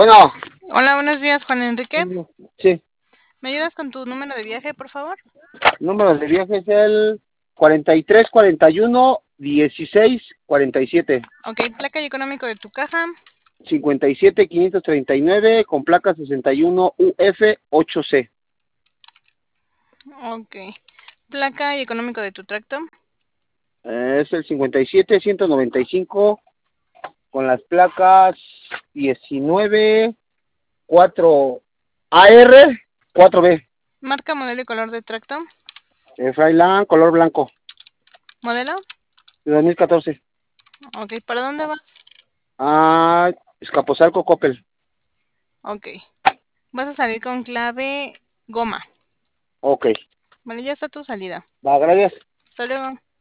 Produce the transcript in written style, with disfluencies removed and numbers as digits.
Bueno, Hola, buenos días, Juan Enrique. sí, ¿Me ayudas con tu número de viaje, por favor? número de viaje es el 4341 16 47. Ok, placa y económico de tu caja. 57539 con placa 61 UF8C. Ok. Placa y económico de tu tracto. Es el 57195 con las placas 194 AR 4B. Marca, modelo y color de tracto. Freiland, color blanco, ¿Modelo? de 2014. Ok, ¿para dónde vas? Escaposalco, Coppel. Ok. Vas a salir con clave goma. Ok, Vale, ya está tu salida. va, gracias. Hasta luego.